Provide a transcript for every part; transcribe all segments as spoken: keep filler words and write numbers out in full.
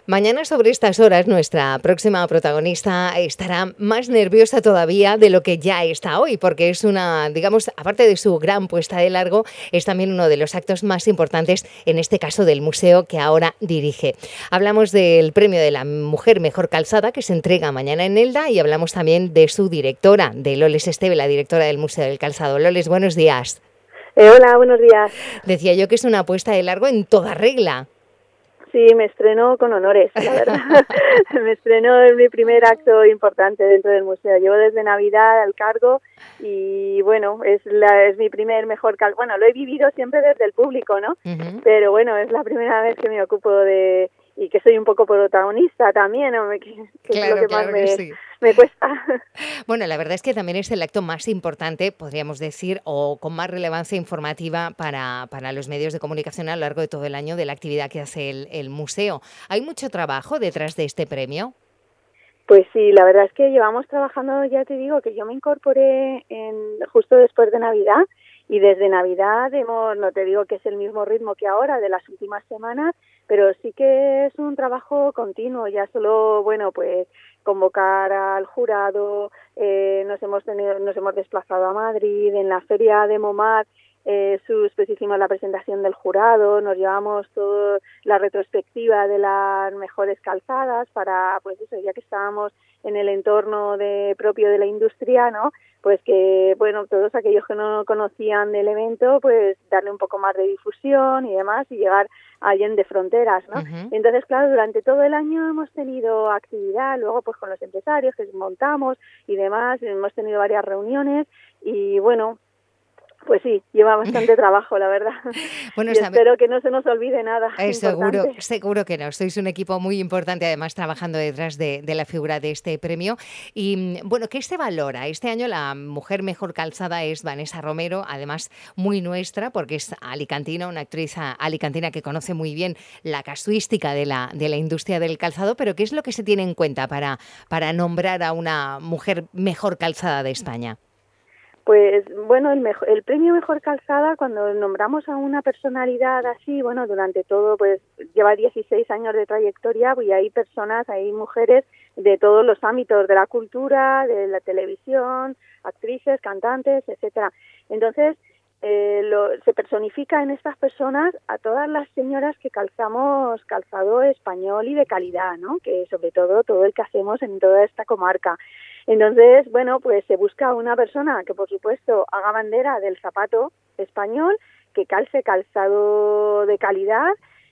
Mañana sobre estas horas nuestra próxima protagonista estará más nerviosa todavía de lo que ya está hoy, porque es una, digamos, aparte de su gran puesta de largo, es también uno de los actos más importantes, en este caso del museo que ahora dirige. Hablamos del premio de la mujer mejor calzada que se entrega mañana en Elda y hablamos también de su directora, de Loles Esteve, la directora del Museo del Calzado. Loles, buenos días. Eh, hola, buenos días. Decía yo que es una puesta de largo en toda regla. Sí, me estreno con honores, la verdad. Me estreno en mi primer acto importante dentro del museo. Llevo desde Navidad al cargo y, bueno, es la, es mi primer mejor cal... Bueno, lo he vivido siempre desde el público, ¿no? Uh-huh. Pero, bueno, es la primera vez que me ocupo de... y que soy un poco protagonista también, ¿no? que, que claro, es lo que claro más me, que sí. me cuesta. Bueno, la verdad es que también es el acto más importante, podríamos decir, o con más relevancia informativa para, para los medios de comunicación a lo largo de todo el año de la actividad que hace el, el museo. ¿Hay mucho trabajo detrás de este premio? Pues sí, la verdad es que llevamos trabajando, ya te digo, que yo me incorporé en, justo después de Navidad, y desde Navidad hemos, no te digo que es el mismo ritmo que ahora, de las últimas semanas, pero sí que es un trabajo continuo, ya solo, bueno, pues convocar al jurado, eh, nos hemos tenido, nos hemos desplazado a Madrid, en la feria de Momad, eh, sus, pues hicimos la presentación del jurado, nos llevamos toda la retrospectiva de las mejores calzadas para, pues eso, ya que estábamos en el entorno de, propio de la industria, ¿no? Pues que, bueno, todos aquellos que no conocían del evento, pues darle un poco más de difusión y demás y llegar a Allende Fronteras, ¿no? Uh-huh. Entonces, claro, durante todo el año hemos tenido actividad, luego pues con los empresarios que montamos y demás, hemos tenido varias reuniones y, bueno, pues sí, lleva bastante trabajo, la verdad. Bueno, y espero que no se nos olvide nada. Eh, seguro, seguro que no. Sois un equipo muy importante, además, trabajando detrás de, de la figura de este premio. Y, bueno, ¿qué se valora? Este año la mujer mejor calzada es Vanessa Romero, además muy nuestra, porque es alicantina, una actriz alicantina que conoce muy bien la casuística de la, de la industria del calzado. Pero ¿qué es lo que se tiene en cuenta para, para nombrar a una mujer mejor calzada de España? Pues bueno, el, mejor, el premio Mejor Calzada, cuando nombramos a una personalidad así, bueno, durante todo, pues lleva dieciséis años de trayectoria y hay personas, hay mujeres de todos los ámbitos, de la cultura, de la televisión, actrices, cantantes, etcétera. Entonces, eh, lo, se personifica en estas personas a todas las señoras que calzamos calzado español y de calidad, ¿no? Que sobre todo todo el que hacemos en toda esta comarca. Entonces, bueno, pues se busca una persona que, por supuesto, haga bandera del zapato español, que calce calzado de calidad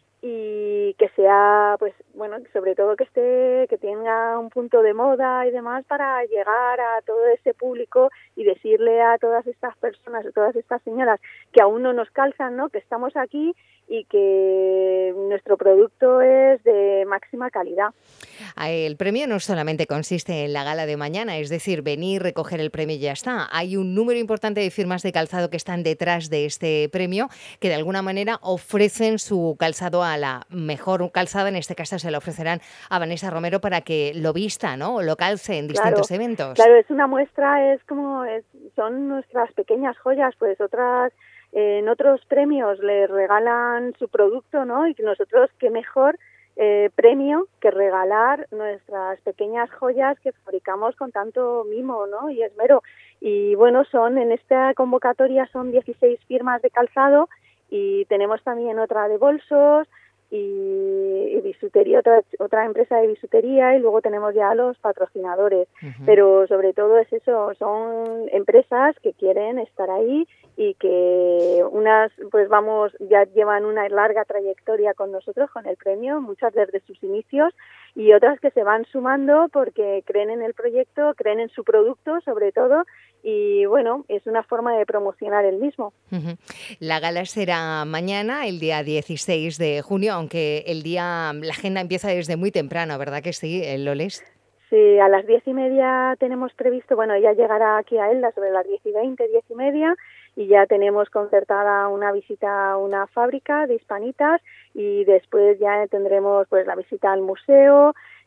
y que sea, pues, bueno, sobre todo que esté, que tenga un punto de moda y demás para llegar a todo ese público y decirle a todas estas personas, a todas estas señoras que aún no nos calzan, ¿no? Que estamos aquí y que nuestro producto es de máxima calidad. El premio no solamente consiste en la gala de mañana, es decir, venir, recoger el premio y ya está. Hay un número importante de firmas de calzado que están detrás de este premio, que de alguna manera ofrecen su calzado a la mejor calzada. En este caso se lo ofrecerán a Vanessa Romero para que lo vista, ¿no? O lo calce en distintos claro, eventos. Claro, es una muestra, es como, es, son nuestras pequeñas joyas, pues otras... En otros premios les regalan su producto, ¿no? Y nosotros, qué mejor eh, premio que regalar nuestras pequeñas joyas que fabricamos con tanto mimo, ¿no? Y esmero. Y bueno, son en esta convocatoria son dieciséis firmas de calzado y tenemos también otra de bolsos y, y bisutería, otra, otra empresa de bisutería y luego tenemos ya los patrocinadores. Uh-huh. Pero sobre todo es eso, son empresas que quieren estar ahí y que unas pues vamos ya llevan una larga trayectoria con nosotros con el premio, muchas desde sus inicios y otras que se van sumando porque creen en el proyecto, creen en su producto sobre todo y bueno, es una forma de promocionar el mismo. Uh-huh. La gala será mañana, el día dieciséis de junio, aunque el día, la agenda empieza desde muy temprano, ¿verdad que sí, Loles? Sí, a las diez y media tenemos previsto, bueno, ella llegará aquí a Elda sobre las diez y veinte, diez y media, y ya tenemos concertada una visita a una fábrica de hispanitas y después ya tendremos pues la visita al museo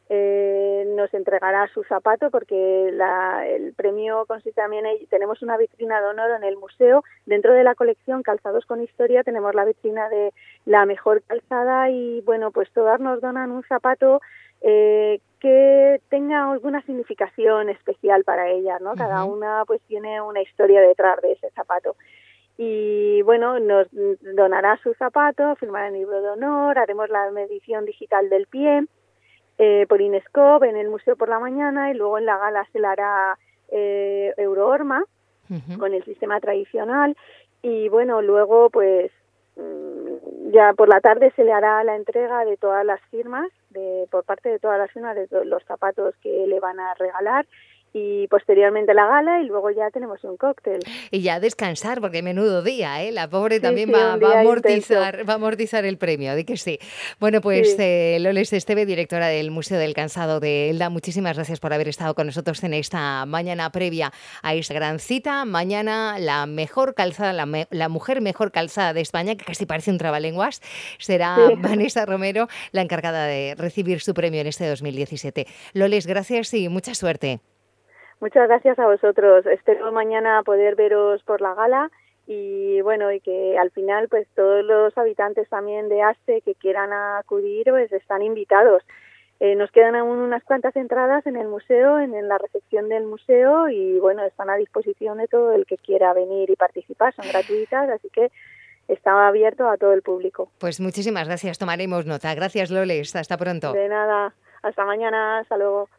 eh, nos entregará su zapato, porque la, el premio consiste también en, tenemos una vitrina de honor en el museo. Dentro de la colección Calzados con Historia tenemos la vitrina de la mejor calzada y bueno, pues todas nos donan un zapato eh, que tenga alguna significación especial para ellas, ¿no? Uh-huh. Cada una pues tiene una historia detrás de ese zapato. Y bueno, nos donará su zapato, firmará el libro de honor, haremos la medición digital del pie eh, por Inescope en el museo por la mañana, y luego en la gala se la hará eh, Eurohorma uh-huh. con el sistema tradicional, y bueno, luego pues ya por la tarde se le hará la entrega de todas las firmas, de por parte de todas las firmas de los zapatos que le van a regalar, y posteriormente la gala, y luego ya tenemos un cóctel. Y ya descansar, porque menudo día, ¿eh? La pobre sí, también sí, va, va, a amortizar, intenso. va a amortizar el premio, de que sí. Bueno, pues sí. eh, Loles Esteve, directora del Museo del Cansado de Elda, muchísimas gracias por haber estado con nosotros en esta mañana previa a esta gran cita. Mañana la mejor calzada, la, me, la mujer mejor calzada de España, que casi parece un trabalenguas, será sí. Vanessa Romero, la encargada de recibir su premio en este dos mil diecisiete. Loles, gracias y mucha suerte. Muchas gracias a vosotros. Espero mañana poder veros por la gala, y bueno, y que al final pues todos los habitantes también de Aste que quieran acudir pues están invitados. Eh, nos quedan aún unas cuantas entradas en el museo, en, en la recepción del museo, y bueno, están a disposición de todo el que quiera venir y participar. Son gratuitas, así que está abierto a todo el público. Pues muchísimas gracias, tomaremos nota. Gracias, Loles. Hasta pronto. De nada. Hasta mañana. Hasta luego.